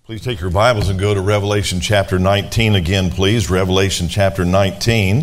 Please take your Bibles and go to Revelation chapter 19 again, please. Revelation chapter 19.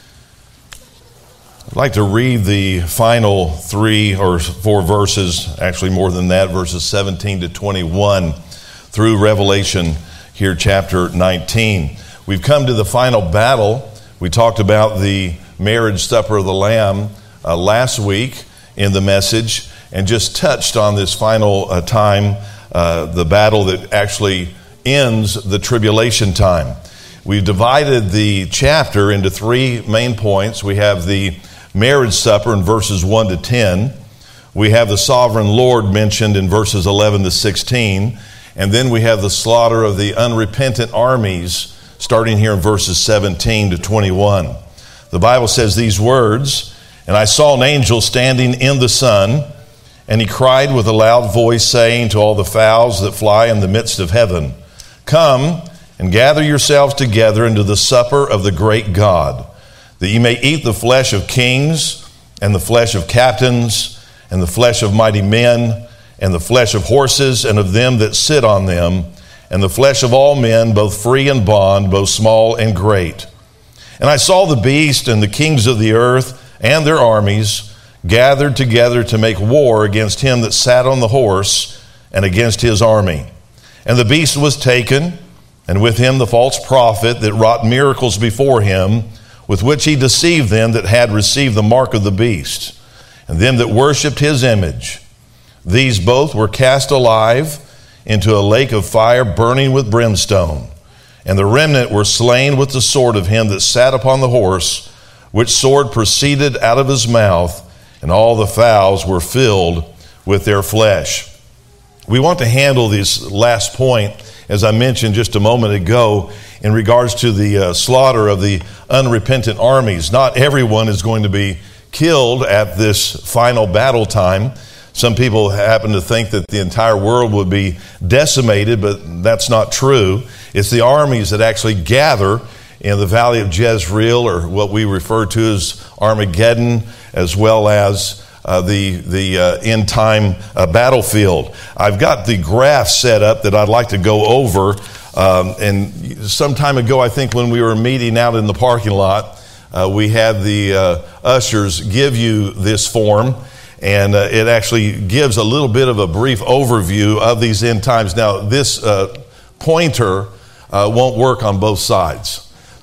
I'd like to read the final 3 or 4 verses, actually more than that, verses 17 to 21 through Revelation here, chapter 19. We've come to the final battle. We talked about the marriage supper of the Lamb last week in the message and just touched on this final time, the battle that actually ends the tribulation time. We've divided the chapter into 3 main points. We have the marriage supper in verses 1 to 10. We have the sovereign Lord mentioned in verses 11 to 16. And then we have the slaughter of the unrepentant armies starting here in verses 17 to 21. The Bible says these words, "And I saw an angel standing in the sun, and he cried with a loud voice, saying to all the fowls that fly in the midst of heaven, 'Come and gather yourselves together into the supper of the great God, that ye may eat the flesh of kings, and the flesh of captains, and the flesh of mighty men, and the flesh of horses, and of them that sit on them, and the flesh of all men, both free and bond, both small and great. And I saw the beast and the kings of the earth and their armies gathered together to make war against him that sat on the horse and against his army. And the beast was taken, and with him the false prophet that wrought miracles before him, with which he deceived them that had received the mark of the beast, and them that worshipped his image. These both were cast alive into a lake of fire burning with brimstone. And the remnant were slain with the sword of him that sat upon the horse, which sword proceeded out of his mouth, and all the fowls were filled with their flesh." We want to handle this last point, as I mentioned just a moment ago, in regards to the slaughter of the unrepentant armies. Not everyone is going to be killed at this final battle time. Some people happen to think that the entire world would be decimated, but that's not true. It's the armies that actually gather in the valley of Jezreel, or what we refer to as Armageddon, as well as the end time battlefield. I've got the graph set up that I'd like to go over. And some time ago, I think when we were meeting out in the parking lot, we had the ushers give you this form. And it actually gives a little bit of a brief overview of these end times. Now, this pointer won't work on both sides.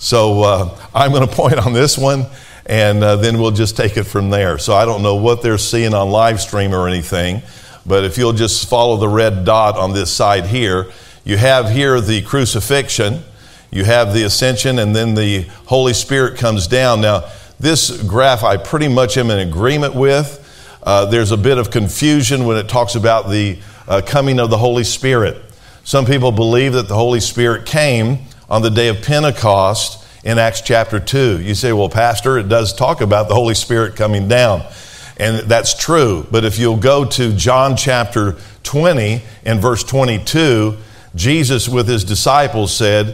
So I'm going to point on this one, and then we'll just take it from there. So I don't know what they're seeing on live stream or anything, but if you'll just follow the red dot on this side here, you have here the crucifixion, you have the ascension, and then the Holy Spirit comes down. Now, this graph I pretty much am in agreement with. There's a bit of confusion when it talks about the coming of the Holy Spirit. Some people believe that the Holy Spirit came on the day of Pentecost in Acts chapter 2. You say, well, Pastor, it does talk about the Holy Spirit coming down. And that's true. But if you'll go to John chapter 20 and verse 22, Jesus with his disciples said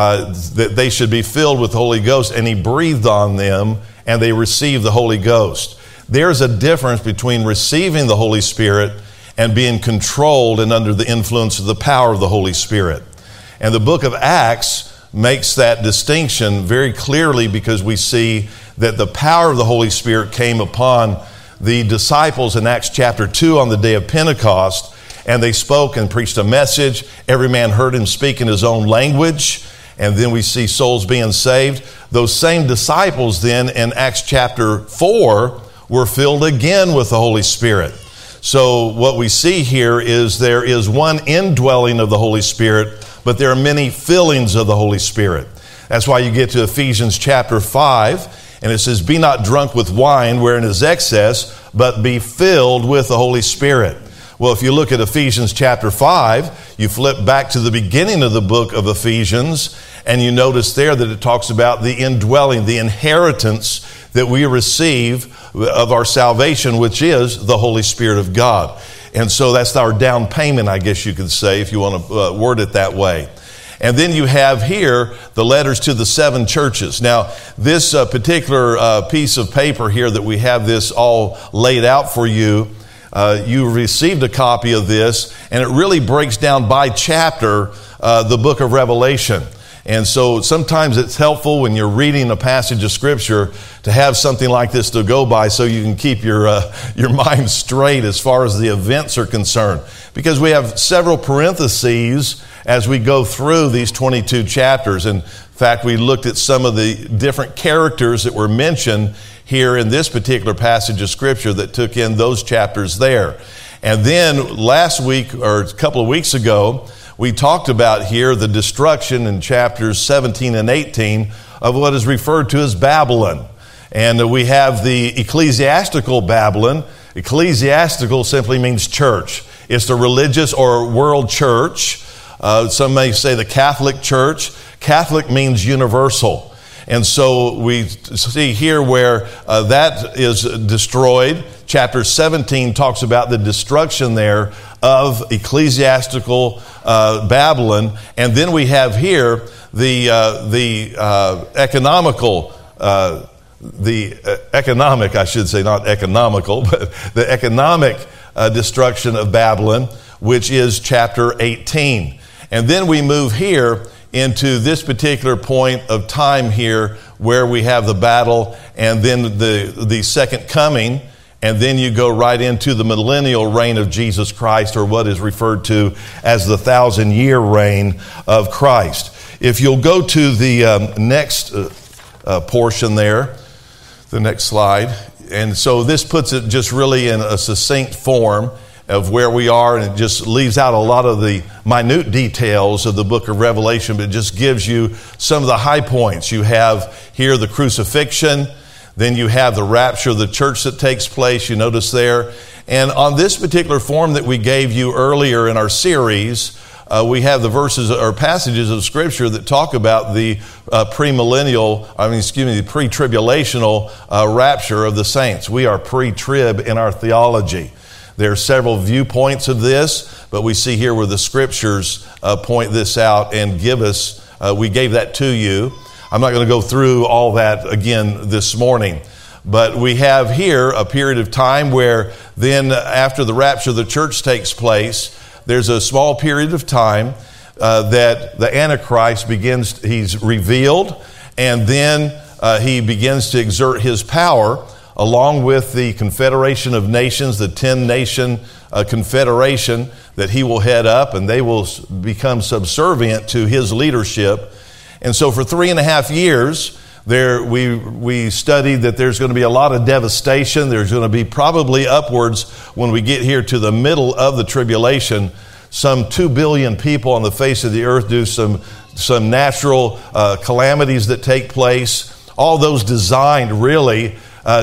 that they should be filled with the Holy Ghost, and he breathed on them and they received the Holy Ghost. There's a difference between receiving the Holy Spirit and being controlled and under the influence of the power of the Holy Spirit. And the book of Acts makes that distinction very clearly, because we see that the power of the Holy Spirit came upon the disciples in Acts chapter 2 on the day of Pentecost, and they spoke and preached a message. Every man heard him speak in his own language, and then we see souls being saved. Those same disciples then in Acts chapter 4 were filled again with the Holy Spirit. So what we see here is there is one indwelling of the Holy Spirit, but there are many fillings of the Holy Spirit. That's why you get to Ephesians chapter 5, and it says, "Be not drunk with wine wherein is excess, but be filled with the Holy Spirit." Well, if you look at Ephesians chapter 5, you flip back to the beginning of the book of Ephesians, and you notice there that it talks about the indwelling, the inheritance that we receive of our salvation, which is the Holy Spirit of God. And so that's our down payment, I guess you could say, if you want to word it that way. And then you have here the letters to the 7 churches. Now, this particular piece of paper here that we have this all laid out for you, you received a copy of this, and it really breaks down by chapter the book of Revelation. And so sometimes it's helpful when you're reading a passage of Scripture to have something like this to go by so you can keep your mind straight as far as the events are concerned. Because we have several parentheses as we go through these 22 chapters. In fact, we looked at some of the different characters that were mentioned here in this particular passage of Scripture that took in those chapters there. And then last week, or a couple of weeks ago, we talked about here the destruction in chapters 17 and 18 of what is referred to as Babylon. And we have the ecclesiastical Babylon. Ecclesiastical simply means church. It's the religious or world church. Some may say the Catholic Church. Catholic means universal. And so we see here where that is destroyed. Chapter 17 talks about the destruction there of ecclesiastical Babylon. And then we have here the economic, I should say, not economical, but the economic destruction of Babylon, which is chapter 18. And then we move here into this particular point of time here where we have the battle and then the second coming, and then you go right into the millennial reign of Jesus Christ, or what is referred to as the 1,000-year reign of Christ. If you'll go to the next portion there, the next slide, and so this puts it just really in a succinct form of where we are, and it just leaves out a lot of the minute details of the book of Revelation, but it just gives you some of the high points. You have here the crucifixion, then you have the rapture of the church that takes place, you notice there. And on this particular form that we gave you earlier in our series, we have the verses or passages of Scripture that talk about the pre-tribulational rapture of the saints. We are pre-trib in our theology. There are several viewpoints of this, but we see here where the Scriptures point this out and give us, we gave that to you. I'm not going to go through all that again this morning, but we have here a period of time where then after the rapture of the church takes place, there's a small period of time that the Antichrist he's revealed, and then he begins to exert his power along with the Confederation of Nations, the 10-nation confederation that he will head up, and they will become subservient to his leadership. And so for 3.5 years, we studied that there's going to be a lot of devastation. There's going to be probably upwards, when we get here to the middle of the tribulation, some 2 billion people on the face of the earth due some natural calamities that take place, all those designed really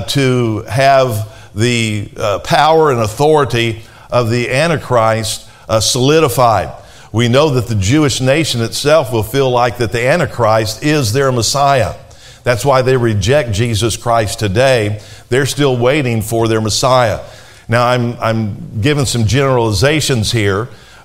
to have the power and authority of the Antichrist solidified. We know that the Jewish nation itself will feel like that the Antichrist is their Messiah. That's why they reject Jesus Christ today. They're still waiting for their Messiah. Now, I'm giving some generalizations here.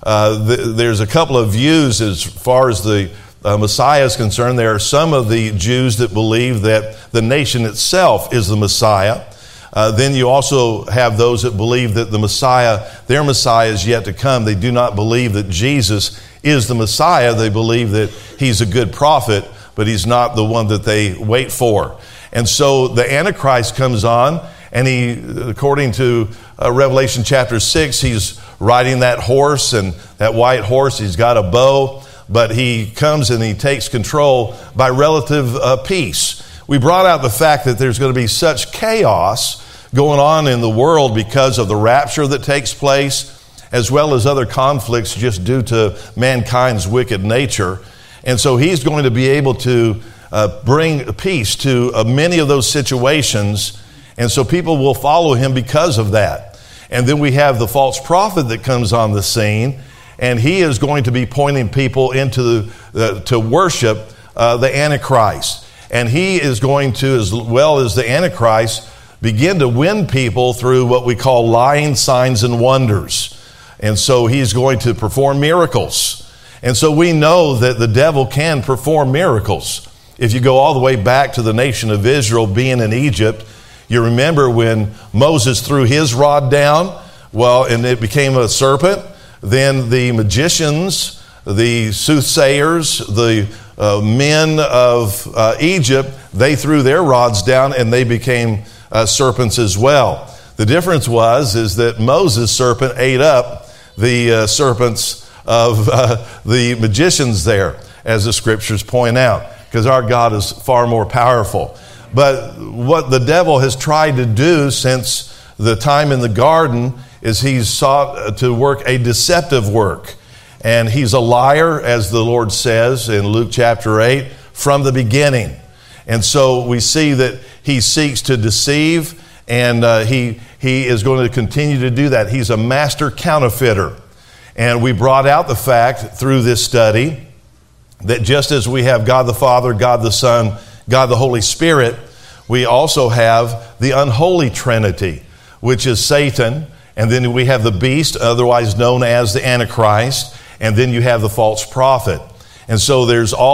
There's a couple of views as far as the Messiah is concerned. There are some of the Jews that believe that the nation itself is the Messiah. Then you also have those that believe that their Messiah is yet to come. They do not believe that Jesus is the Messiah. They believe that he's a good prophet, but he's not the one that they wait for. And so the Antichrist comes on, and he, according to Revelation chapter 6, he's riding that horse, and that white horse, he's got a bow, but he comes and he takes control by relative peace. We brought out the fact that there's going to be such chaos going on in the world because of the rapture that takes place, as well as other conflicts just due to mankind's wicked nature. And so he's going to be able to bring peace to many of those situations, and so people will follow him because of that. And then we have the false prophet that comes on the scene, and he is going to be pointing people into to worship the Antichrist. And he is going to, as well as the Antichrist, begin to win people through what we call lying signs and wonders. And so he's going to perform miracles. And so we know that the devil can perform miracles. If you go all the way back to the nation of Israel being in Egypt, you remember when Moses threw his rod down, Well, and it became a serpent. Then the magicians, the soothsayers, the men of Egypt, they threw their rods down and they became serpents as well. The difference is that Moses' serpent ate up the serpents of the magicians there, as the scriptures point out, because our God is far more powerful. But what the devil has tried to do since the time in the garden is he's sought to work a deceptive work. And he's a liar, as the Lord says in Luke chapter 8, from the beginning. And so we see that he seeks to deceive, and he is going to continue to do that. He's a master counterfeiter. And we brought out the fact through this study that just as we have God the Father, God the Son, God the Holy Spirit, we also have the unholy Trinity, which is Satan, and then we have the beast, otherwise known as the Antichrist, and then you have the false prophet. And so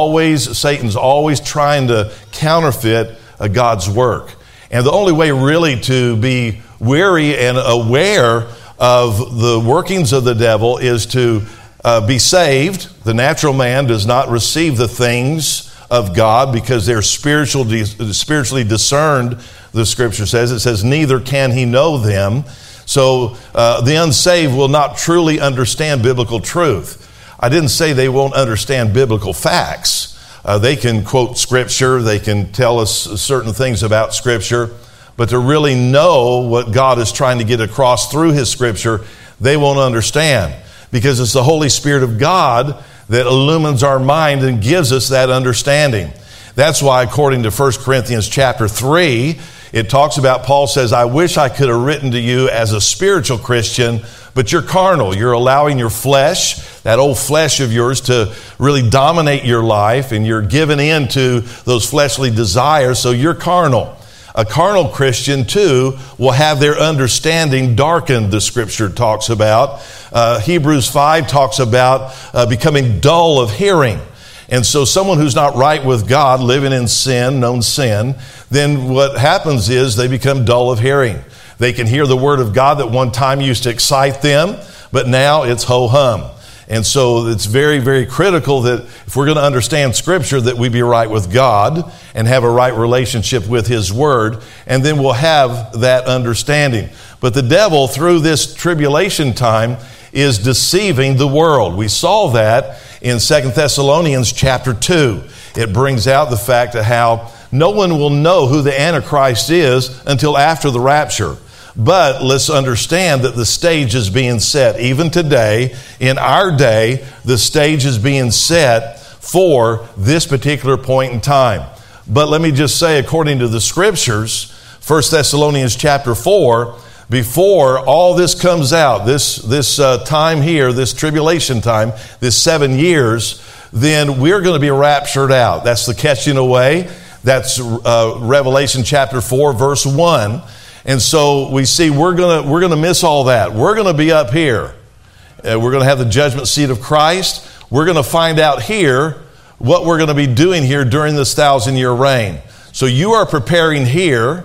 Satan's always trying to counterfeit God's work. And the only way really to be weary and aware of the workings of the devil is to be saved. The natural man does not receive the things of God because they're spiritually discerned, the scripture says. It says, neither can he know them. So the unsaved will not truly understand biblical truth. I didn't say they won't understand biblical facts. They can quote Scripture. They can tell us certain things about Scripture. But to really know what God is trying to get across through His Scripture, they won't understand. Because it's the Holy Spirit of God that illumines our mind and gives us that understanding. That's why, according to 1 Corinthians chapter 3, it talks about, Paul says, I wish I could have written to you as a spiritual Christian, but you're carnal. You're allowing your flesh, that old flesh of yours, to really dominate your life, and you're giving in to those fleshly desires, so you're carnal. A carnal Christian, too, will have their understanding darkened, the Scripture talks about. Hebrews 5 talks about becoming dull of hearing. And so someone who's not right with God, living in sin, known sin, then what happens is they become dull of hearing. They can hear the Word of God that one time used to excite them, but now it's ho-hum. And so it's very, very critical that if we're going to understand Scripture, that we be right with God and have a right relationship with His Word, and then we'll have that understanding. But the devil, through this tribulation time, is deceiving the world. We saw that in 2 Thessalonians chapter 2. It brings out the fact of how no one will know who the Antichrist is until after the rapture. But let's understand that the stage is being set. Even today, in our day, the stage is being set for this particular point in time. But let me just say, according to the Scriptures, 1 Thessalonians chapter 4, before all this comes out, this time here, this tribulation time, this 7 years, then we're going to be raptured out. That's the catching away. That's Revelation chapter 4, verse 1. And so we see we're going to miss all that. We're going to be up here. We're going to have the judgment seat of Christ. We're going to find out here what we're going to be doing here during this 1,000-year reign. So you are preparing here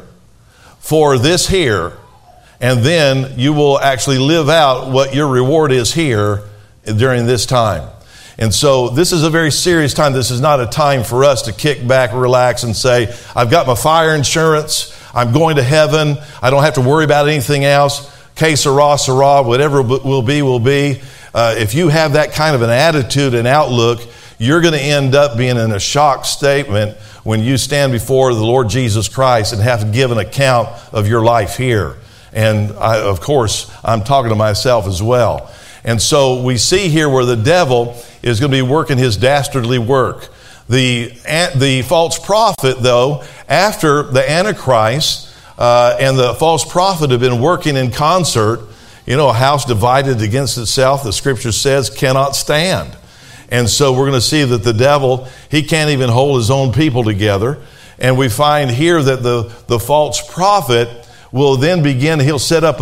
for this here, and then you will actually live out what your reward is here during this time. And so this is a very serious time. This is not a time for us to kick back, relax, and say, I've got my fire insurance. I'm going to heaven. I don't have to worry about anything else. Que sera, sera, whatever will be, will be. If you have that kind of an attitude and outlook, you're going to end up being in a shock statement when you stand before the Lord Jesus Christ and have to give an account of your life here. And of course, I'm talking to myself as well. And so we see here where the devil is going to be working his dastardly work. The false prophet, though, after the Antichrist and the false prophet have been working in concert, a house divided against itself, the Scripture says, cannot stand. And so we're going to see that the devil, he can't even hold his own people together. And we find here that the false prophet will then begin, he'll set up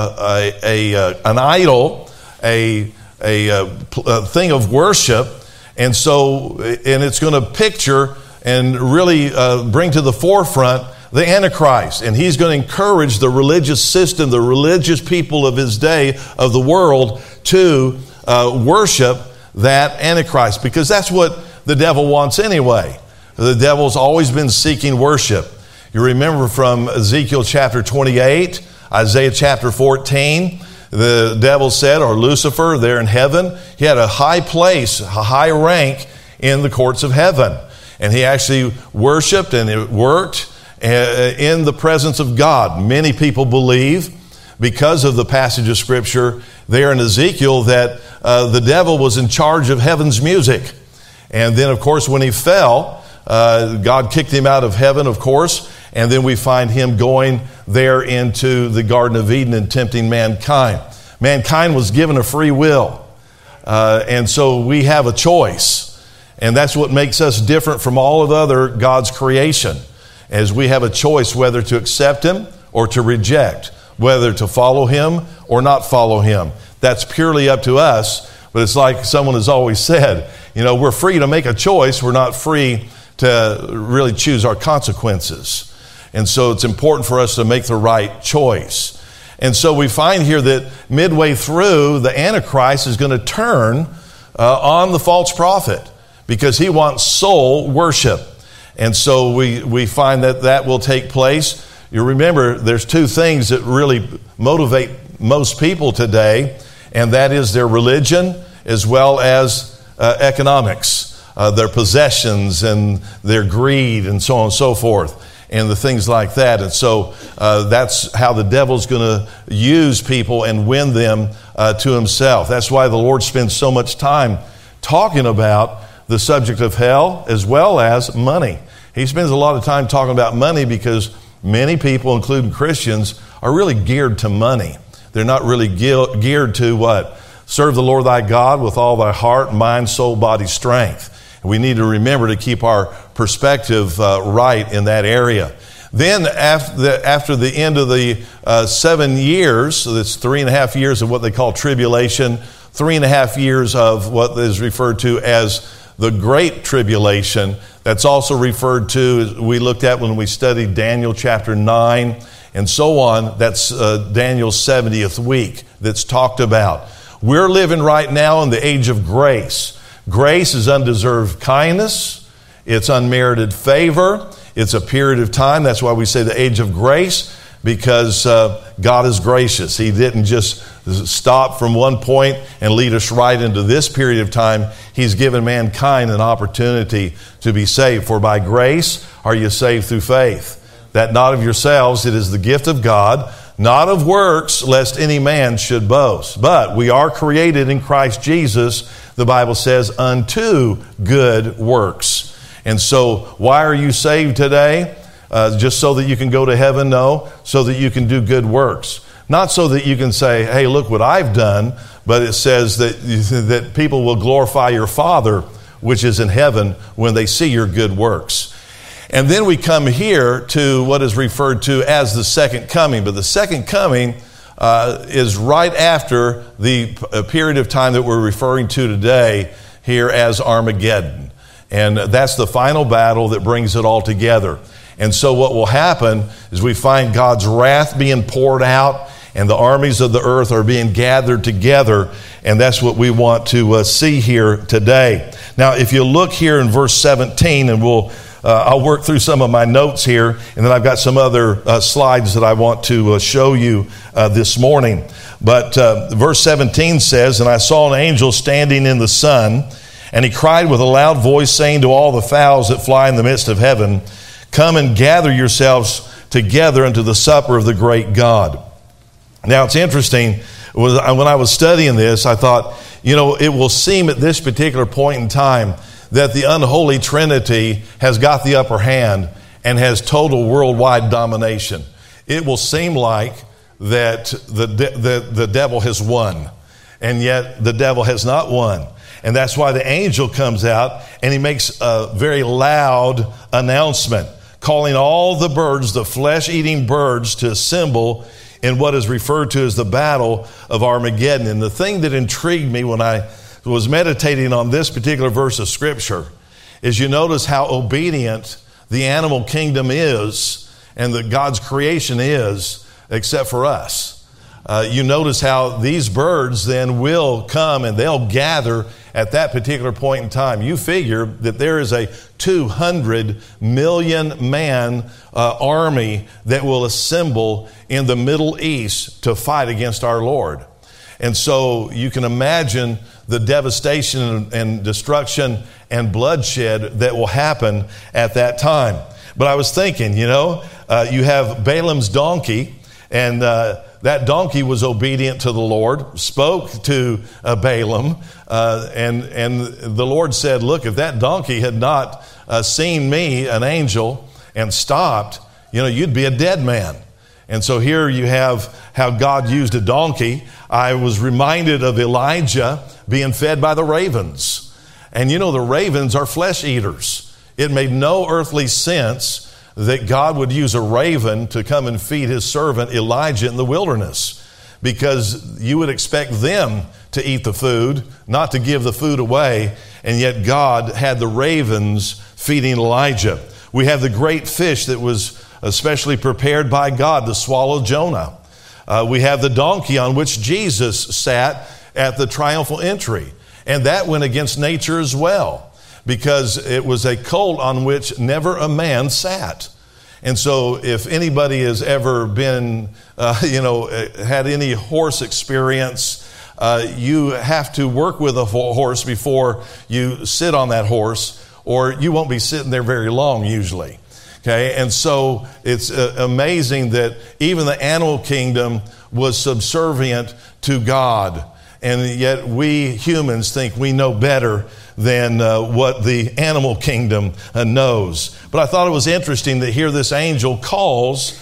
an idol, a thing of worship. And so, and it's going to picture and really bring to the forefront the Antichrist, and he's going to encourage the religious system, the religious people of his day, of the world, to worship that Antichrist, because that's what the devil wants anyway. The devil's always been seeking worship. You remember from Ezekiel chapter 28, Isaiah chapter 14, the devil said, or Lucifer there in heaven, he had a high place, a high rank in the courts of heaven. And he actually worshiped and it worked in the presence of God. Many people believe, because of the passage of Scripture there in Ezekiel, that the devil was in charge of heaven's music. And then, of course, when he fell, God kicked him out of heaven, of course, and then we find him going there into the Garden of Eden and tempting mankind. Mankind was given a free will, and so we have a choice. And that's what makes us different from all of other God's creation, as we have a choice whether to accept him or to reject, whether to follow him or not follow him. That's purely up to us, but it's like someone has always said, we're free to make a choice, we're not free to really choose our consequences. And so it's important for us to make the right choice. And so we find here that midway through, the Antichrist is going to turn on the false prophet, because he wants soul worship. And so we find that will take place. You remember, there's two things that really motivate most people today, and that is their religion as well as economics, their possessions and their greed and so on and so forth, and the things like that. And so that's how the devil's going to use people and win them to himself. That's why the Lord spends so much time talking about the subject of hell as well as money. He spends a lot of time talking about money because many people, including Christians, are really geared to money. They're not really geared to what? Serve the Lord thy God with all thy heart, mind, soul, body, strength. And we need to remember to keep our perspective right in that area. Then after the end of the 7 years, so that's 3.5 years of what they call tribulation, 3.5 years of what is referred to as the Great Tribulation. That's also referred to, we looked at when we studied Daniel chapter 9 and so on. That's Daniel's 70th week that's talked about. We're living right now in the age of grace. Grace is undeserved kindness. It's unmerited favor. It's a period of time. That's why we say the age of grace, because God is gracious. He didn't just stop from one point and lead us right into this period of time. He's given mankind an opportunity to be saved. For by grace are you saved through faith, that not of yourselves, it is the gift of God, not of works, lest any man should boast. But we are created in Christ Jesus, the Bible says, unto good works. And so why are you saved today? Just so that you can go to heaven? No, so that you can do good works. Not so that you can say, hey, look what I've done, but it says that people will glorify your Father, which is in heaven, when they see your good works. And then we come here to what is referred to as the second coming. But the second coming is right after the period of time that we're referring to today here as Armageddon. And that's the final battle that brings it all together. And so what will happen is we find God's wrath being poured out, and the armies of the earth are being gathered together. And that's what we want to see here today. Now, if you look here in verse 17, and I'll work through some of my notes here, and then I've got some other slides that I want to show you this morning. But verse 17 says, "And I saw an angel standing in the sun, and he cried with a loud voice, saying to all the fowls that fly in the midst of heaven, Come and gather yourselves together unto the supper of the great God." Now, it's interesting. When I was studying this, I thought, it will seem at this particular point in time that the unholy Trinity has got the upper hand and has total worldwide domination. It will seem like that the devil has won, and yet the devil has not won. And that's why the angel comes out and he makes a very loud announcement, calling all the birds, the flesh-eating birds, to assemble in what is referred to as the Battle of Armageddon. And the thing that intrigued me when I was meditating on this particular verse of Scripture is you notice how obedient the animal kingdom is and that God's creation is, except for us. You notice how these birds then will come and they'll gather at that particular point in time. You figure that there is a 200 million man army that will assemble in the Middle East to fight against our Lord. And so you can imagine the devastation and destruction and bloodshed that will happen at that time. But I was thinking, you have Balaam's donkey, and that donkey was obedient to the Lord, spoke to Balaam, and the Lord said, look, if that donkey had not seen me, an angel, and stopped, you'd be a dead man. And so here you have how God used a donkey. I was reminded of Elijah being fed by the ravens. And the ravens are flesh eaters. It made no earthly sense that God would use a raven to come and feed his servant Elijah in the wilderness, because you would expect them to eat the food, not to give the food away, and yet God had the ravens feeding Elijah. We have the great fish that was especially prepared by God to swallow Jonah. We have the donkey on which Jesus sat at the triumphal entry, and that went against nature as well, because it was a colt on which never a man sat. And so if anybody has ever been, had any horse experience, you have to work with a horse before you sit on that horse, or you won't be sitting there very long usually. Okay, and so it's amazing that even the animal kingdom was subservient to God, and yet we humans think we know better than what the animal kingdom knows. But I thought it was interesting that here this angel calls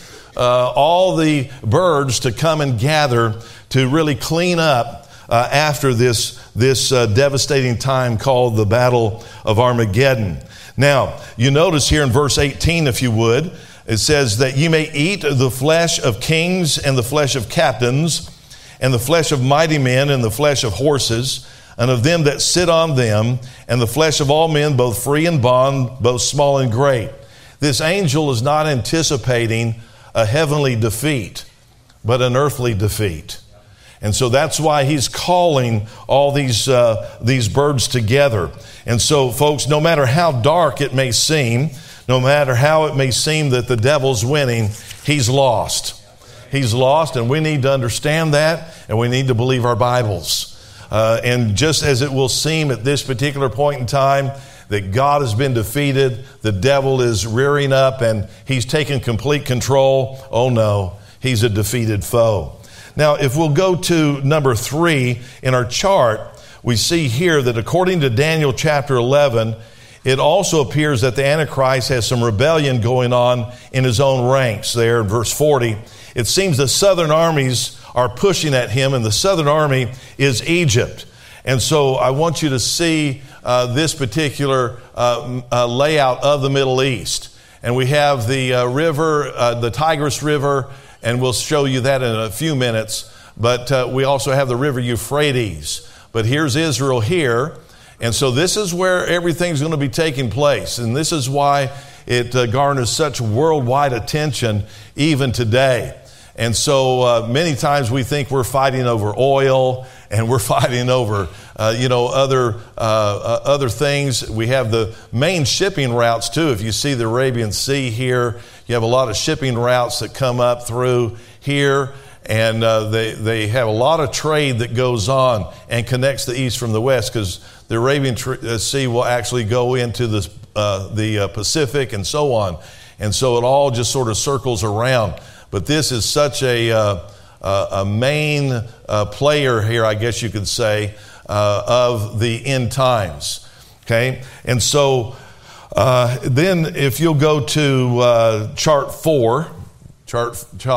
all the birds to come and gather to really clean up after this devastating time called the Battle of Armageddon. Now, you notice here in verse 18, if you would, it says that you may eat the flesh of kings and the flesh of captains and the flesh of mighty men and the flesh of horses and of them that sit on them, and the flesh of all men, both free and bond, both small and great. This angel is not anticipating a heavenly defeat, but an earthly defeat. And so that's why he's calling all these birds together. And so, folks, no matter how dark it may seem, no matter how it may seem that the devil's winning, he's lost. He's lost, and we need to understand that, and we need to believe our Bibles. And just as it will seem at this particular point in time that God has been defeated, the devil is rearing up, and he's taken complete control, oh no, he's a defeated foe. Now, if we'll go to number 3 in our chart, we see here that according to Daniel chapter 11, it also appears that the Antichrist has some rebellion going on in his own ranks. There in verse 40, it seems the southern armies are pushing at him, and the southern army is Egypt. And so I want you to see this particular layout of the Middle East. And we have the river, the Tigris River, and we'll show you that in a few minutes. But we also have the river Euphrates. But here's Israel here. And so this is where everything's going to be taking place. And this is why it garners such worldwide attention even today. And so many times we think we're fighting over oil and we're fighting over, other things. We have the main shipping routes too. If you see the Arabian Sea here, you have a lot of shipping routes that come up through here. And they have a lot of trade that goes on and connects the east from the west, because the Arabian Sea will actually go into the Pacific and so on. And so it all just sort of circles around. But this is such a main player here, I guess you could say, of the end times. Okay? And so then if you'll go to chart 4, Chart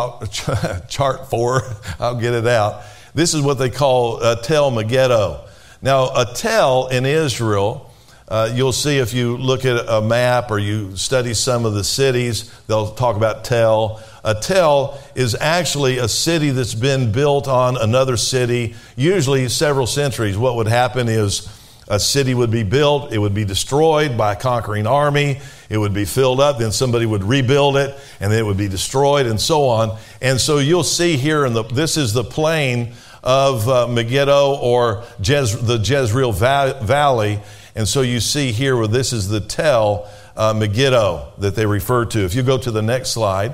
4, I'll get it out. This is what they call Tel Megiddo. Now, a tel in Israel, you'll see if you look at a map or you study some of the cities, they'll talk about tel. A tel is actually a city that's been built on another city, usually several centuries. What would happen is a city would be built, it would be destroyed by a conquering army, it would be filled up, then somebody would rebuild it, and then it would be destroyed, and so on. And so you'll see here, this is the plain of Megiddo, or the Jezreel Valley. And so you see here where this is the Tel Megiddo that they refer to. If you go to the next slide.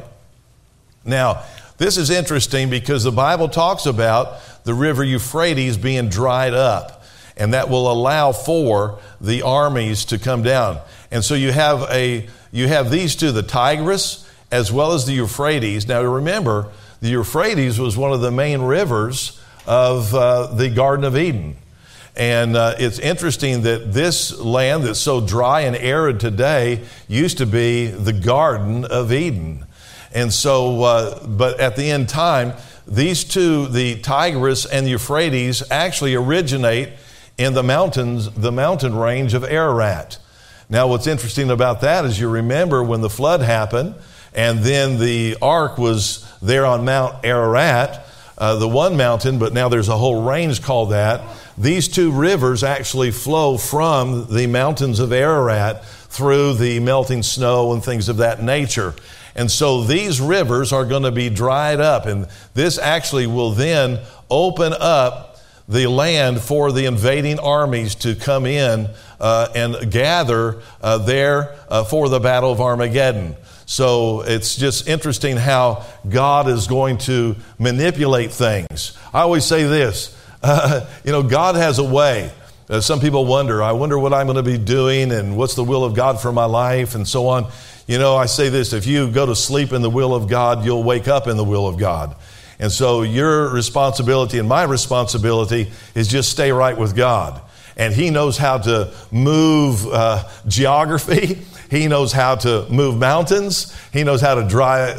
Now, this is interesting because the Bible talks about the river Euphrates being dried up, and that will allow for the armies to come down. And so you have these two, the Tigris as well as the Euphrates. Now remember, the Euphrates was one of the main rivers of the Garden of Eden. And it's interesting that this land that's so dry and arid today used to be the Garden of Eden. And so, but at the end time, these two, the Tigris and the Euphrates, actually originate in the mountains, the mountain range of Ararat. Now, what's interesting about that is you remember when the flood happened, and then the ark was there on Mount Ararat, the one mountain, but now there's a whole range called that. These two rivers actually flow from the mountains of Ararat through the melting snow and things of that nature. And so these rivers are going to be dried up, and this actually will then open up the land for the invading armies to come in and gather there for the Battle of Armageddon. So it's just interesting how God is going to manipulate things. I always say this, God has a way. Some people I wonder what I'm going to be doing and what's the will of God for my life and so on. I say this, if you go to sleep in the will of God, you'll wake up in the will of God. And so your responsibility and my responsibility is just stay right with God. And He knows how to move geography. He knows how to move mountains. He knows how to dry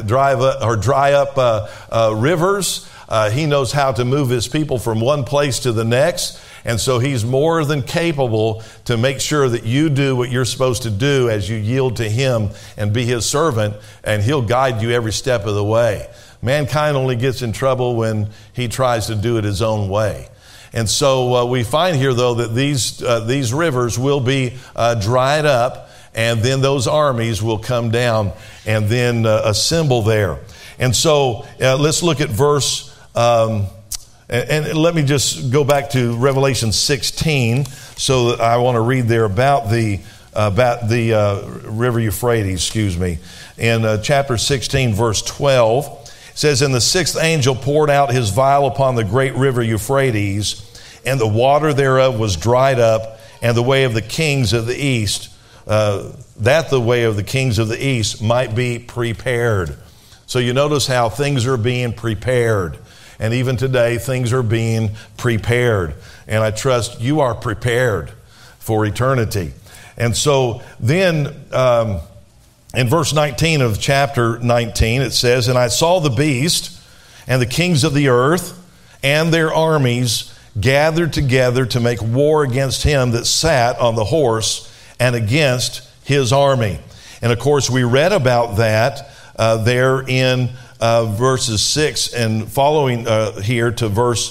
up rivers. He knows how to move His people from one place to the next. And so He's more than capable to make sure that you do what you're supposed to do as you yield to Him and be His servant, and He'll guide you every step of the way. Mankind only gets in trouble when he tries to do it his own way. And so we find here, though, that these rivers will be dried up, and then those armies will come down and then assemble there. And so let's look at verse, and let me just go back to Revelation 16. So that I want to read there about the river Euphrates, in chapter 16, verse 12. It says, "And the sixth angel poured out his vial upon the great river Euphrates, and the water thereof was dried up, and the way of the kings of the east, that the way of the kings of the east might be prepared." So you notice how things are being prepared. And even today, things are being prepared. And I trust you are prepared for eternity. And so then, in verse 19 of chapter 19, it says, "And I saw the beast and the kings of the earth and their armies gathered together to make war against him that sat on the horse and against his army." And of course, we read about that there in verses 6 and following here to verse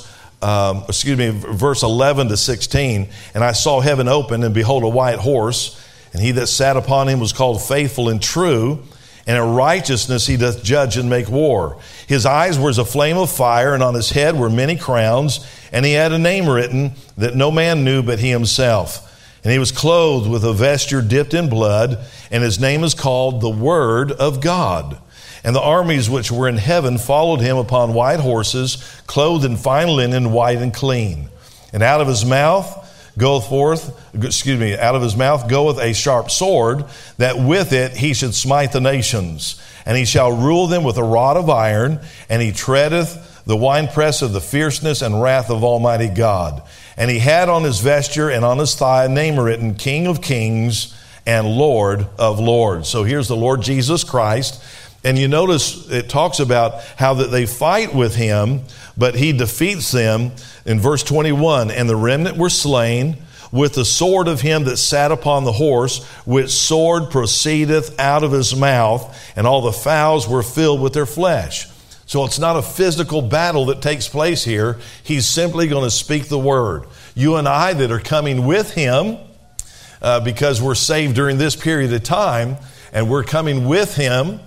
11 to 16. "And I saw heaven open, and behold, a white horse. And he that sat upon him was called Faithful and True, and in righteousness he doth judge and make war. His eyes were as a flame of fire, and on his head were many crowns, and he had a name written that no man knew but he himself. And he was clothed with a vesture dipped in blood, and his name is called the Word of God. And the armies which were in heaven followed him upon white horses, clothed in fine linen, white and clean. And out of his mouth goeth a sharp sword, that with it he should smite the nations. And he shall rule them with a rod of iron, and he treadeth the winepress of the fierceness and wrath of Almighty God. And he had on his vesture and on his thigh a name written, King of Kings and Lord of Lords." So here's the Lord Jesus Christ. And you notice it talks about how that they fight with him, but he defeats them in verse 21. "And the remnant were slain with the sword of him that sat upon the horse, which sword proceedeth out of his mouth, and all the fowls were filled with their flesh." So it's not a physical battle that takes place here. He's simply going to speak the word. You and I that are coming with him, because we're saved during this period of time, and we're coming with him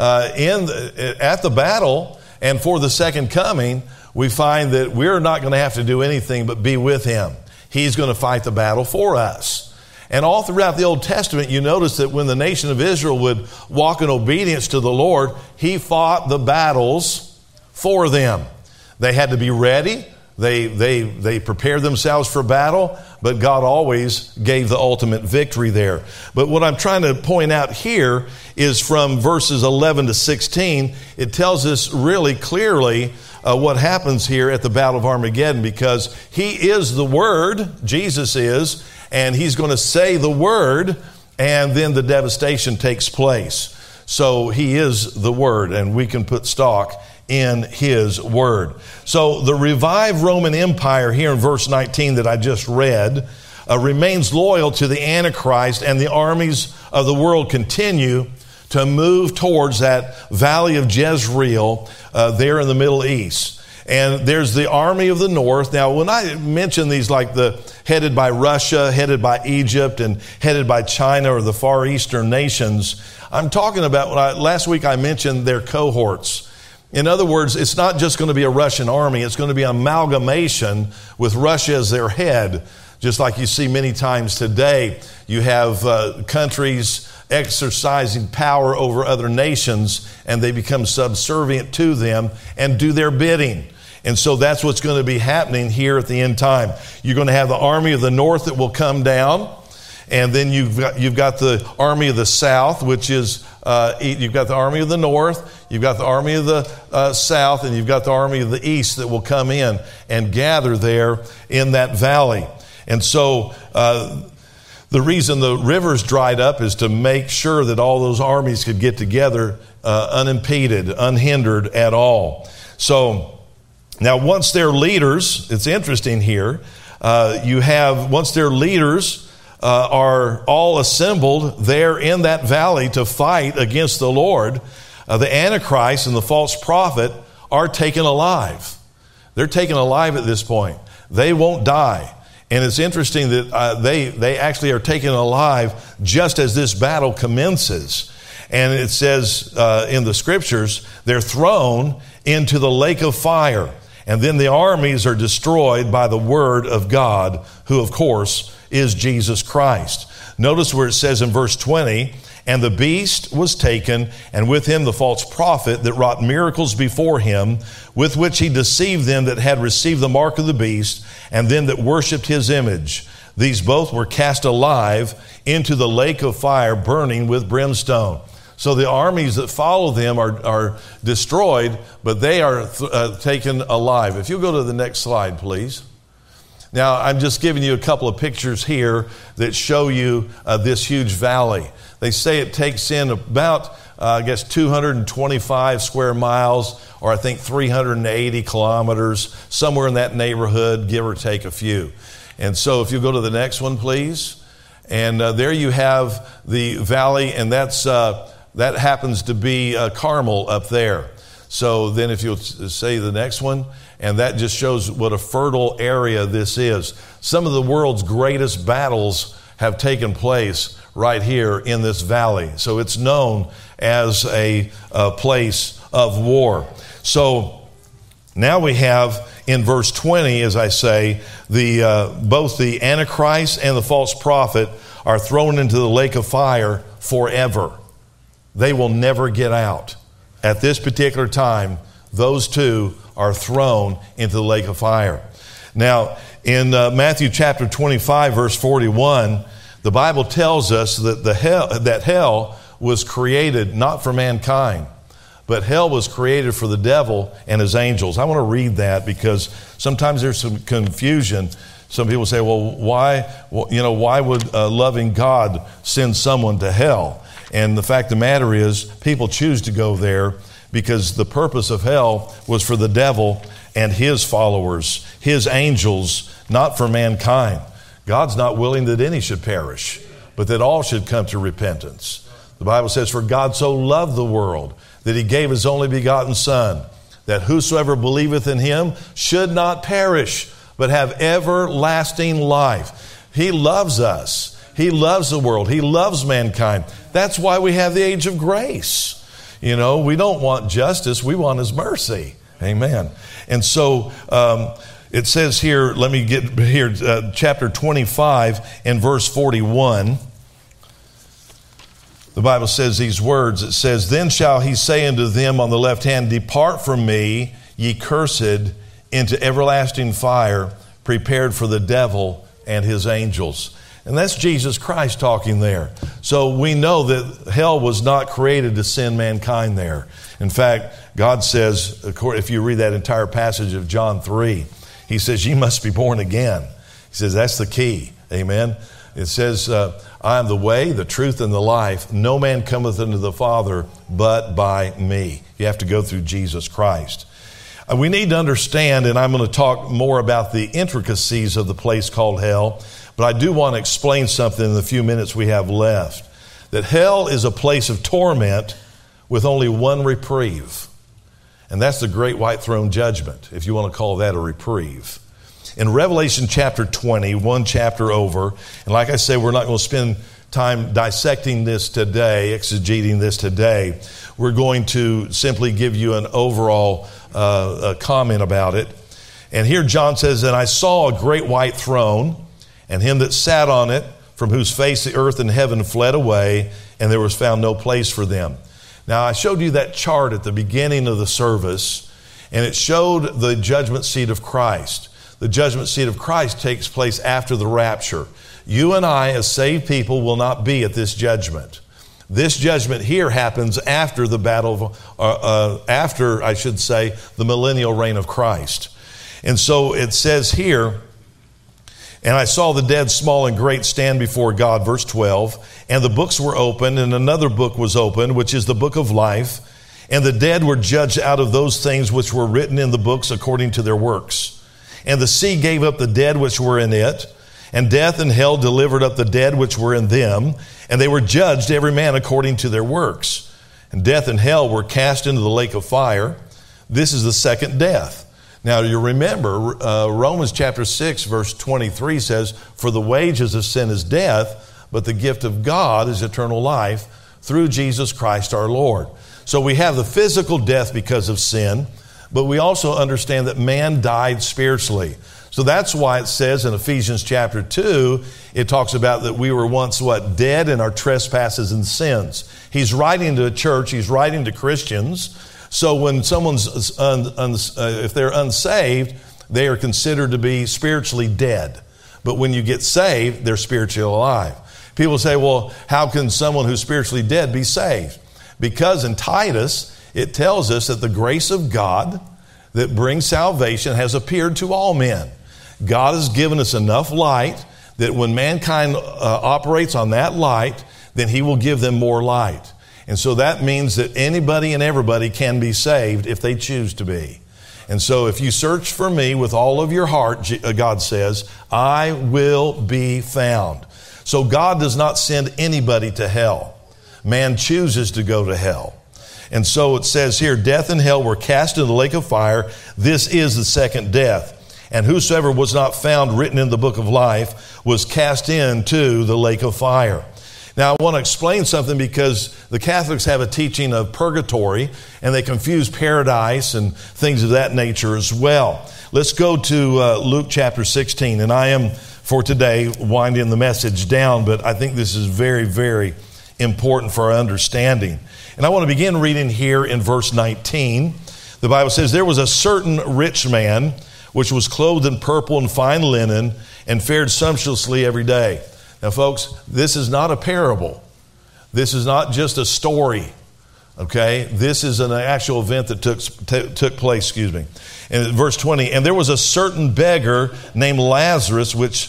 at the battle and for the second coming, we find that we're not going to have to do anything but be with him. He's going to fight the battle for us. And all throughout the Old Testament, you notice that when the nation of Israel would walk in obedience to the Lord, he fought the battles for them. They had to be ready. They prepared themselves for battle, but God always gave the ultimate victory there. But what I'm trying to point out here is from verses 11 to 16, it tells us really clearly what happens here at the Battle of Armageddon, because he is the Word, Jesus is, and he's going to say the Word, and then the devastation takes place. So he is the Word, and we can put stock in his Word. So the revived Roman Empire here in verse 19 that I just read remains loyal to the Antichrist, and the armies of the world continue to move towards that valley of Jezreel there in the Middle East. And there's the army of the north. Now, when I mention these, like headed by Russia, headed by Egypt, and headed by China or the Far Eastern nations, I'm talking about, last week I mentioned their cohorts. In other words, it's not just going to be a Russian army. It's going to be an amalgamation with Russia as their head. Just like you see many times today, you have countries exercising power over other nations, and they become subservient to them and do their bidding. And so that's what's going to be happening here at the end time. You're going to have the army of the north that will come down, and then you've got the army of the south, which is you've got the army of the north, you've got the army of the south, and you've got the army of the east that will come in and gather there in that valley. And so the reason the rivers dried up is to make sure that all those armies could get together unimpeded, unhindered at all. So now once their leaders, it's interesting here, once their leaders are all assembled there in that valley to fight against the Lord, the Antichrist and the false prophet are taken alive. They're taken alive at this point. They won't die. And it's interesting that they actually are taken alive just as this battle commences. And it says in the scriptures, they're thrown into the lake of fire. And then the armies are destroyed by the word of God, who of course is Jesus Christ. Notice where it says in verse 20, and the beast was taken, and with him the false prophet that wrought miracles before him, with which he deceived them that had received the mark of the beast, and them that worshipped his image. These both were cast alive into the lake of fire, burning with brimstone. So the armies that follow them are destroyed, but they are taken alive. If you'll go to the next slide, please. Now, I'm just giving you a couple of pictures here that show you this huge valley. They say it takes in about, 225 square miles, or I think 380 kilometers, somewhere in that neighborhood, give or take a few. And so if you go to the next one, please. And there you have the valley, and that happens to be Carmel up there. So then if you'll say the next one, and that just shows what a fertile area this is. Some of the world's greatest battles have taken place right here in this valley. So it's known as a place of war. So now we have in verse 20, as I say, both the Antichrist and the false prophet are thrown into the lake of fire forever. They will never get out. At this particular time, those two are thrown into the lake of fire. Now, in Matthew chapter 25, verse 41, the Bible tells us that hell was created not for mankind, but hell was created for the devil and his angels. I want to read that because sometimes there's some confusion. Some people say, well, why would loving God send someone to hell? And the fact of the matter is, people choose to go there because the purpose of hell was for the devil and his followers, his angels, not for mankind. God's not willing that any should perish, but that all should come to repentance. The Bible says, for God so loved the world that he gave his only begotten Son, that whosoever believeth in him should not perish, but have everlasting life. He loves us. He loves the world. He loves mankind. That's why we have the age of grace. You know, we don't want justice. We want His mercy. Amen. And so it says here, let me get here, chapter 25 and verse 41. The Bible says these words. It says, "Then shall He say unto them on the left hand, Depart from me, ye cursed, into everlasting fire, prepared for the devil and his angels." And that's Jesus Christ talking there. So we know that hell was not created to send mankind there. In fact, God says, if you read that entire passage of John 3, He says, "Ye must be born again." He says, that's the key. Amen. It says, "I am the way, the truth, and the life. No man cometh unto the Father but by me." You have to go through Jesus Christ. We need to understand, and I'm going to talk more about the intricacies of the place called hell, but I do want to explain something in the few minutes we have left. That hell is a place of torment with only one reprieve. And that's the great white throne judgment, if you want to call that a reprieve. In Revelation chapter 20, one chapter over, and like I say, we're not going to spend time dissecting this today, exegeting this today. We're going to simply give you an overall comment about it. And here John says, "And I saw a great white throne, and Him that sat on it, from whose face the earth and heaven fled away, and there was found no place for them." Now, I showed you that chart at the beginning of the service, and it showed the judgment seat of Christ. The judgment seat of Christ takes place after the rapture. You and I, as saved people, will not be at this judgment. This judgment here happens after the battle, the millennial reign of Christ. And so it says here, "And I saw the dead, small and great, stand before God," verse 12, "and the books were opened, and another book was opened, which is the book of life. And the dead were judged out of those things which were written in the books according to their works. And the sea gave up the dead which were in it, and death and hell delivered up the dead which were in them, and they were judged every man according to their works. And death and hell were cast into the lake of fire. This is the second death." Now you remember, Romans chapter 6 verse 23 says, "For the wages of sin is death, but the gift of God is eternal life through Jesus Christ our Lord." So we have the physical death because of sin, but we also understand that man died spiritually. So that's why it says in Ephesians chapter 2, it talks about that we were once dead in our trespasses and sins. He's writing to a church, he's writing to Christians. So when someone's, if they're unsaved, they are considered to be spiritually dead. But when you get saved, they're spiritually alive. People say, well, how can someone who's spiritually dead be saved? Because in Titus, it tells us that the grace of God that brings salvation has appeared to all men. God has given us enough light that when mankind operates on that light, then He will give them more light. And so that means that anybody and everybody can be saved if they choose to be. And so if you search for me with all of your heart, God says, I will be found. So God does not send anybody to hell. Man chooses to go to hell. And so it says here, death and hell were cast into the lake of fire. This is the second death. And whosoever was not found written in the book of life was cast into the lake of fire. Now, I want to explain something because the Catholics have a teaching of purgatory, and they confuse paradise and things of that nature as well. Let's go to Luke chapter 16, and I am, for today, winding the message down, but I think this is very, very important for our understanding. And I want to begin reading here in verse 19. The Bible says, "There was a certain rich man which was clothed in purple and fine linen and fared sumptuously every day." Now, folks, this is not a parable. This is not just a story, okay? This is an actual event that took place, And verse 20, "And there was a certain beggar named Lazarus, which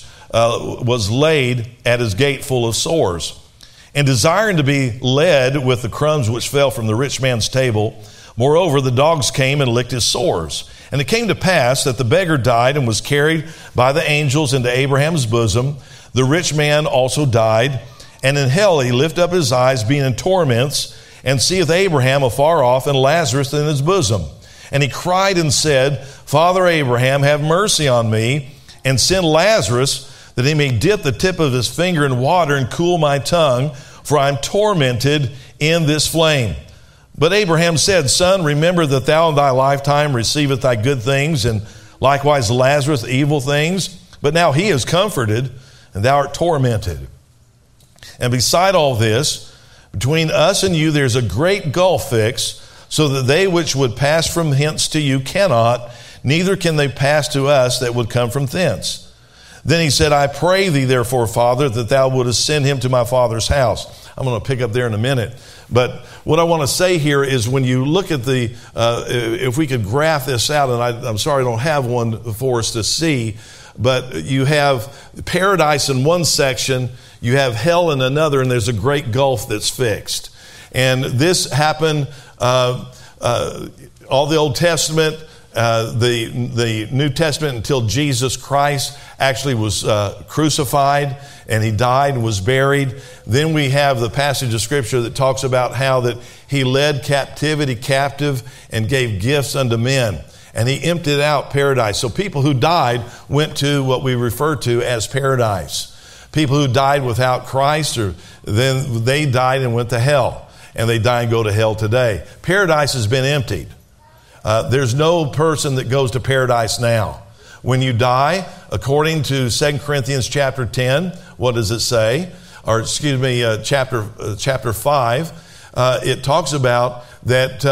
was laid at his gate full of sores. And desiring to be led with the crumbs which fell from the rich man's table, moreover, the dogs came and licked his sores. And it came to pass that the beggar died and was carried by the angels into Abraham's bosom. The rich man also died, and in hell he lifted up his eyes, being in torments, and seeth Abraham afar off, and Lazarus in his bosom. And he cried and said, Father Abraham, have mercy on me, and send Lazarus that he may dip the tip of his finger in water and cool my tongue, for I am tormented in this flame. But Abraham said, Son, remember that thou in thy lifetime receivest thy good things, and likewise Lazarus evil things. But now he is comforted, and thou art tormented. And beside all this, between us and you there's a great gulf fixed, so that they which would pass from hence to you cannot, neither can they pass to us that would come from thence. Then he said, I pray thee therefore, Father, that thou wouldest send him to my father's house. I'm going to pick up there in a minute. But what I want to say here is when you look at if we could graph this out, and I'm sorry I don't have one for us to see, but you have paradise in one section, you have hell in another, and there's a great gulf that's fixed. And this happened, all the Old Testament, the New Testament, until Jesus Christ actually was crucified and he died and was buried. Then we have the passage of Scripture that talks about how that he led captivity captive and gave gifts unto men. And he emptied out paradise. So people who died went to what we refer to as paradise. People who died without Christ, then they died and went to hell. And they die and go to hell today. Paradise has been emptied. There's no person that goes to paradise now. When you die, according to 2 Corinthians chapter 10, what does it say? Or excuse me, chapter 5, it talks about that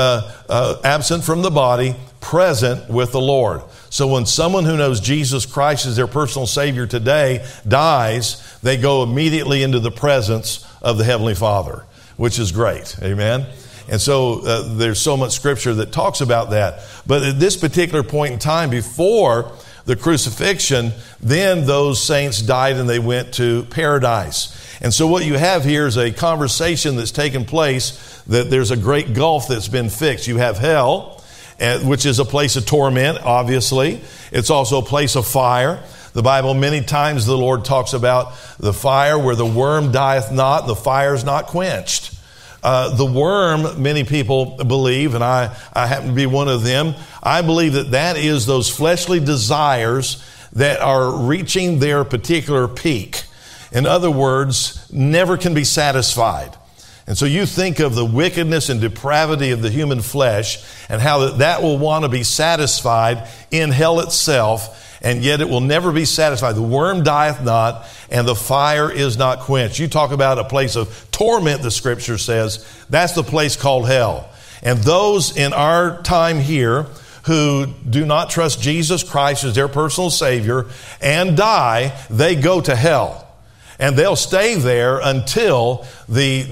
absent from the body, present with the Lord. So when someone who knows Jesus Christ as their personal Savior today dies, they go immediately into the presence of the Heavenly Father, which is great. Amen. And so there's so much Scripture that talks about that. But at this particular point in time, before the crucifixion, then those saints died and they went to paradise. And so what you have here is a conversation that's taken place, that there's a great gulf that's been fixed. You have hell, which is a place of torment, obviously. It's also a place of fire. The Bible, many times the Lord talks about the fire where the worm dieth not, the fire is not quenched. The worm, many people believe, and I happen to be one of them, I believe that is those fleshly desires that are reaching their particular peak. In other words, never can be satisfied. And so you think of the wickedness and depravity of the human flesh and how that will want to be satisfied in hell itself, and yet it will never be satisfied. The worm dieth not, and the fire is not quenched. You talk about a place of torment, the Scripture says, that's the place called hell. And those in our time here who do not trust Jesus Christ as their personal Savior and die, they go to hell. And they'll stay there until the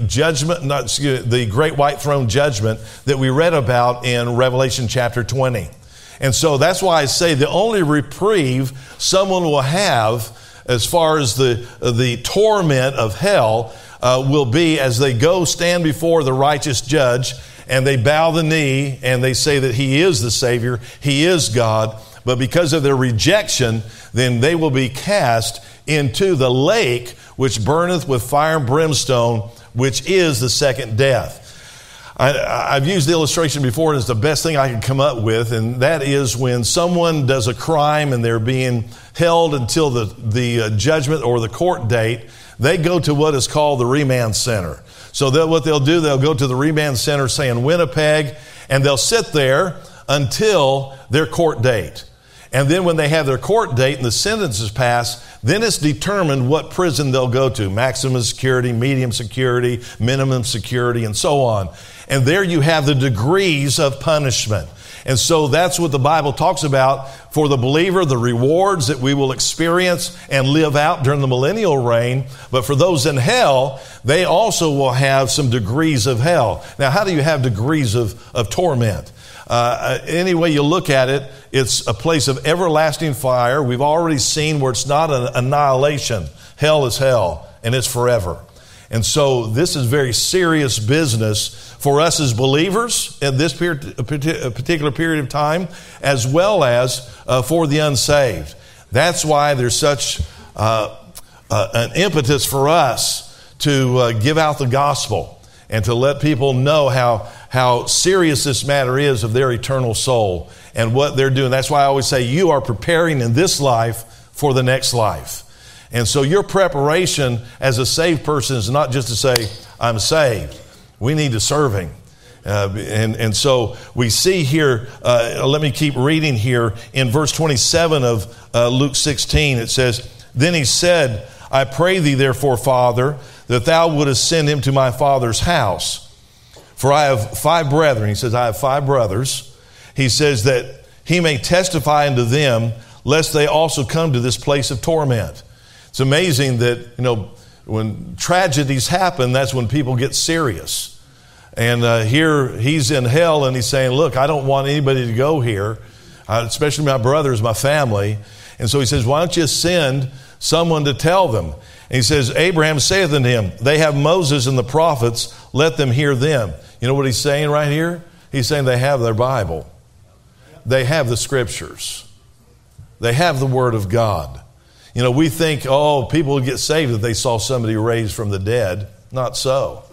the great white throne judgment that we read about in Revelation chapter 20. And so that's why I say the only reprieve someone will have as far as the torment of hell will be as they go stand before the righteous judge and they bow the knee and they say that He is the Savior, He is God. But because of their rejection, then they will be cast into the lake which burneth with fire and brimstone, which is the second death. I've used the illustration before, and it's the best thing I can come up with, and that is when someone does a crime and they're being held until the judgment or the court date, they go to what is called the remand center. So what they'll do, they'll go to the remand center, say in Winnipeg, and they'll sit there until their court date. And then when they have their court date and the sentence is passed, then it's determined what prison they'll go to. Maximum security, medium security, minimum security, and so on. And there you have the degrees of punishment. And so that's what the Bible talks about for the believer, the rewards that we will experience and live out during the millennial reign. But for those in hell, they also will have some degrees of hell. Now, how do you have degrees of torment? Any way you look at it, it's a place of everlasting fire. We've already seen where it's not an annihilation. Hell is hell, and it's forever. And so this is very serious business for us as believers in this particular period of time, as well as for the unsaved. That's why there's such an impetus for us to give out the gospel and to let people know how serious this matter is of their eternal soul and what they're doing. That's why I always say you are preparing in this life for the next life. And so your preparation as a saved person is not just to say, I'm saved. We need to serve Him. And so we see here, let me keep reading here in verse 27 of Luke 16. It says, Then he said, I pray thee therefore, Father, that thou wouldest send him to my father's house. For I have 5 brethren. He says, I have 5 brothers. He says that he may testify unto them, lest they also come to this place of torment. It's amazing that, when tragedies happen, that's when people get serious. And here he's in hell and he's saying, look, I don't want anybody to go here, especially my brothers, my family. And so he says, why don't you send someone to tell them? And he says, Abraham saith unto him, they have Moses and the prophets, let them hear them. You know what he's saying right here? He's saying they have their Bible. They have the scriptures. They have the Word of God. We think, people would get saved if they saw somebody raised from the dead. Not so.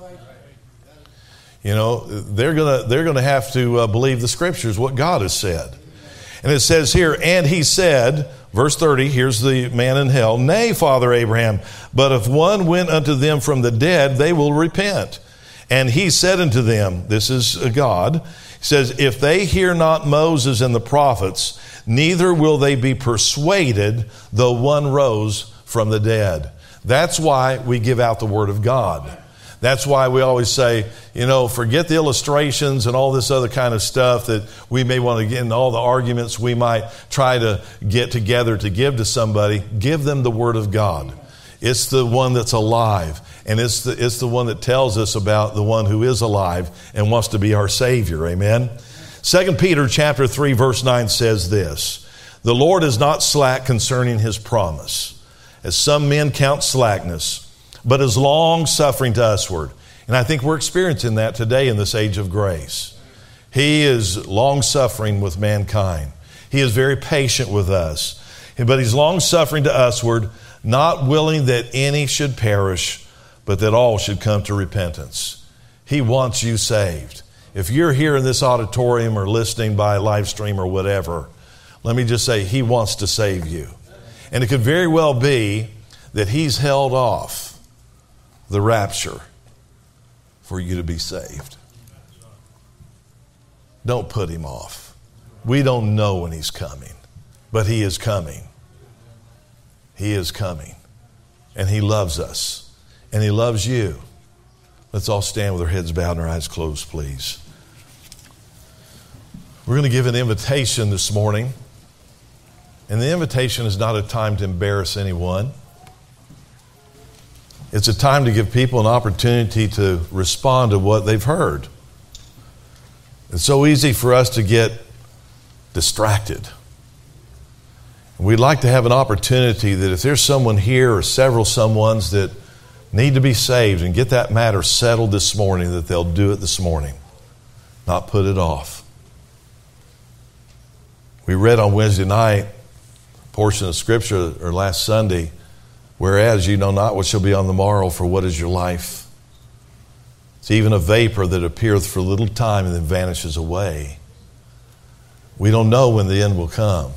They're gonna have to believe the scriptures, what God has said. And it says here, and he said, verse 30, here's the man in hell, Nay, Father Abraham, but if one went unto them from the dead, they will repent. And he said unto them, this is God, he says, if they hear not Moses and the prophets, neither will they be persuaded, though one rose from the dead. That's why we give out the Word of God. That's why we always say, forget the illustrations and all this other kind of stuff that we may want to get in, all the arguments we might try to get together to give to somebody. Give them the Word of God. It's the one that's alive, and it's the one that tells us about the one who is alive and wants to be our Savior. Amen. 2 Peter chapter 3 verse 9 says this, the Lord is not slack concerning His promise, as some men count slackness, but is long-suffering to usward. And I think we're experiencing that today in this age of grace. He is long-suffering with mankind. He is very patient with us. But He's long-suffering to usward, not willing that any should perish, but that all should come to repentance. He wants you saved. If you're here in this auditorium or listening by live stream or whatever, let me just say, He wants to save you. And it could very well be that He's held off the rapture for you to be saved. Don't put Him off. We don't know when He's coming, but He is coming. He is coming. And He loves us. And He loves you. Let's all stand with our heads bowed and our eyes closed, please. We're going to give an invitation this morning. And the invitation is not a time to embarrass anyone. It's a time to give people an opportunity to respond to what they've heard. It's so easy for us to get distracted. We'd like to have an opportunity that if there's someone here or several someones that need to be saved and get that matter settled this morning, that they'll do it this morning, not put it off. We read on Wednesday night a portion of Scripture, or last Sunday, whereas you know not what shall be on the morrow, for what is your life? It's even a vapor that appeareth for a little time and then vanishes away. We don't know when the end will come,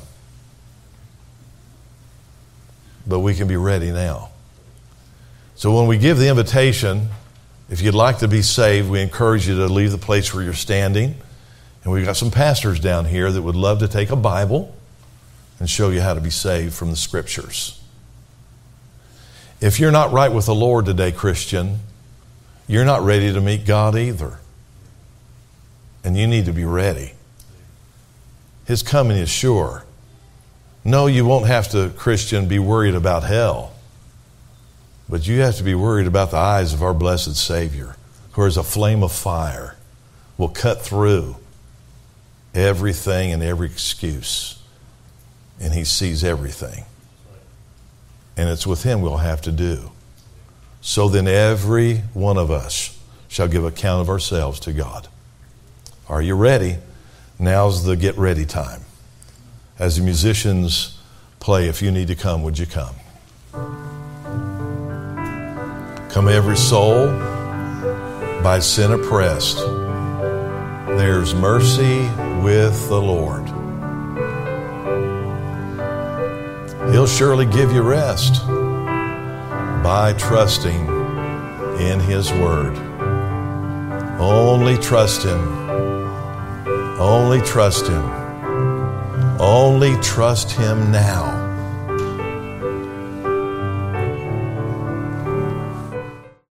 but we can be ready now. So when we give the invitation, if you'd like to be saved, we encourage you to leave the place where you're standing. And we've got some pastors down here that would love to take a Bible and show you how to be saved from the Scriptures. If you're not right with the Lord today, Christian, you're not ready to meet God either. And you need to be ready. His coming is sure. No, you won't have to, Christian, be worried about hell. But you have to be worried about the eyes of our blessed Savior, who is a flame of fire, will cut through everything and every excuse. And He sees everything. And it's with Him we'll have to do. So then every one of us shall give account of ourselves to God. Are you ready? Now's the get ready time. As the musicians play, if you need to come, would you come? Come every soul by sin oppressed. There's mercy with the Lord. He'll surely give you rest by trusting in His Word. Only trust Him. Only trust Him. Only trust Him now.